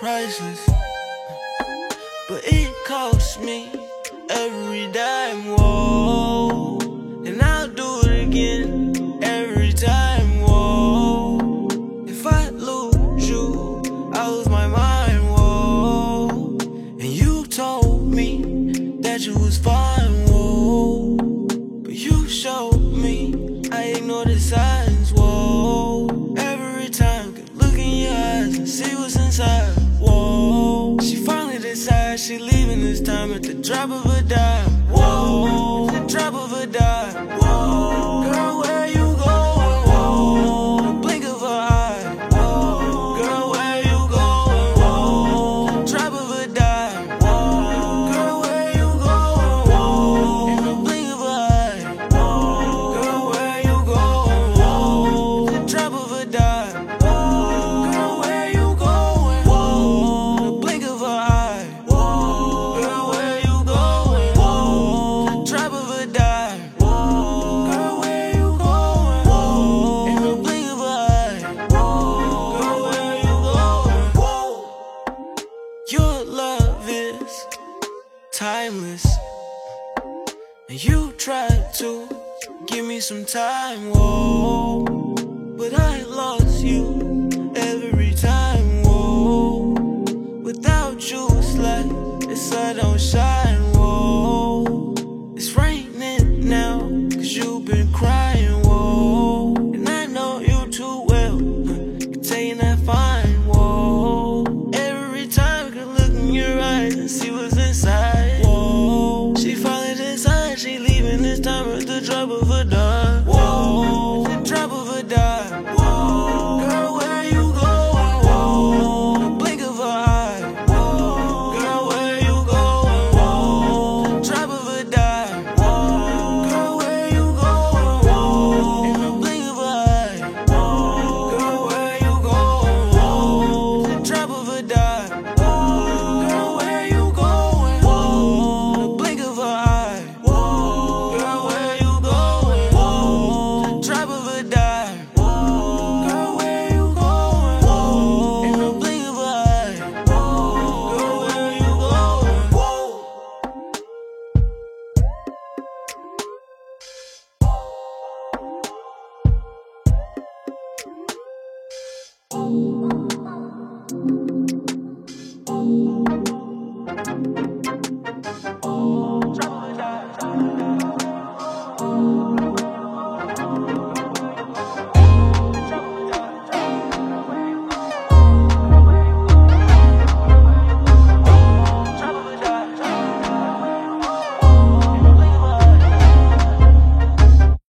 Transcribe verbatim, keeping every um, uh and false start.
priceless, but it costs me every dime, whoa. And I'll do it again every time, whoa. If I lose you, I lose my mind, whoa. And you told me that you was fine, whoa. But you showed me I ignored the signs, whoa. Every time, could look in your eyes and see what's inside, whoa. She finally decides she leaving this time at the drop of a dime, whoa. The drop of a dime, whoa. Girl, where you going, whoa? The blink of an eye, whoa. Girl, where you going, whoa? The drop of a dime, whoa. Girl, where you going, whoa? In the blink of an eye, whoa. Girl, where you going, whoa? The drop of a dime, whoa. Girl, where you going, whoa? The blink of an eye, whoa. Girl, where you going, whoa? The drop of a dime, whoa. Girl, where you going, whoa? In the blink of an eye, whoa. Girl, where you going, whoa? Your love is timeless, and you tried to give me some time, whoa. But I lost you every time, whoa. Without you, it's like the sun don't shine, whoa. It's raining now, cause you've been crying, whoa. And I know you too well, can tell you that fine, whoa. Every time I can look in your eyes and see what's inside, whoa. She finally decides she leaving this time at the drop of a dime, whoa. The drop of a dime, whoa. Girl, where you going, whoa? The blink of an eye, whoa. Girl, where you going, whoa? The drop of a dime, whoa. Girl, where you going, whoa? In the blink of an eye, whoa. Girl, where you going, whoa? The drop of a dime, whoa. Girl, where you going, whoa? The blink of an eye, whoa. Girl, where you going, whoa? The drop of a dime, whoa. Girl, where you going, whoa? In the blink of an eye, whoa. Girl, where you going, whoa? Oh,